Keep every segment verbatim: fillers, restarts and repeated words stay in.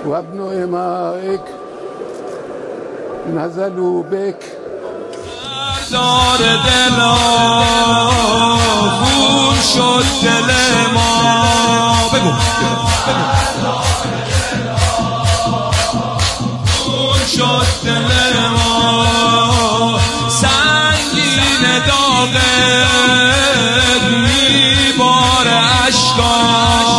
و ابن امائک نزلوا بک. دار دلا خون شد دل ما، بگو خون شد دل ما، سنگین داغت میبار اشکام،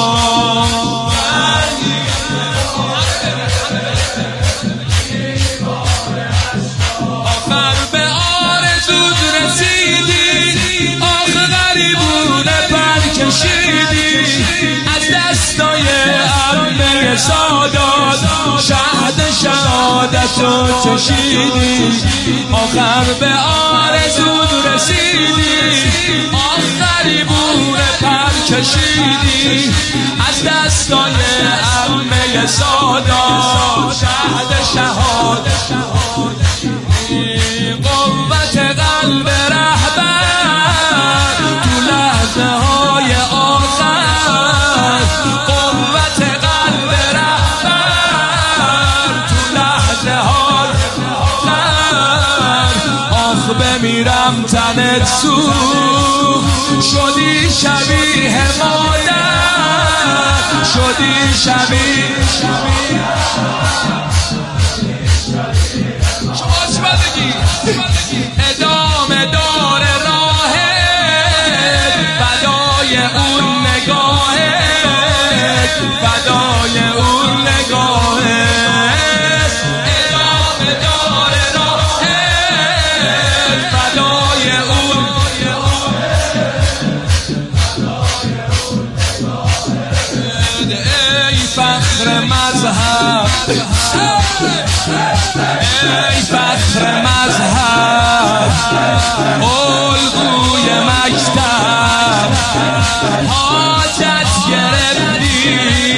آخر به آرزوت رسیدی، آخه غریبونه پر کشیدی، از دستای عمه سادات شهد شهادت رو چشیدی، آخر به آرزوت رسیدی، آخه غریبونه پر کشیدی، از دستای عمه سادات شهد شهادت. قوت قلب رهبر تو لحظه های آخر، قوت قلب رهبر تو لحظه های آخر، آخ بمیرم تنت سوخت، شدی شبیه مادر، شدی شبیه ادامه دار راهت، فدای اون نگاهت، فدای اون نگاهت، ادامه دار راهت، فدای اون. ای فخر مذهب، ای فخر مذهب، الگوی مکتب، حاجت گرفتی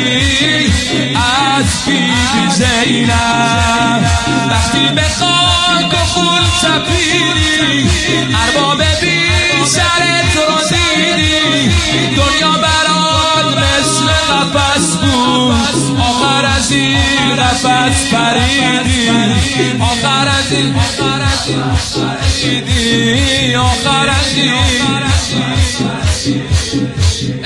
از بی بی زینب، وقتی به خاک و خون تپیدی، ارباب بی سرت رو دیدی، دنیا برات مثل قفس بود، آخر از این قفس پریدی، آخر از این پریدی، آخر از این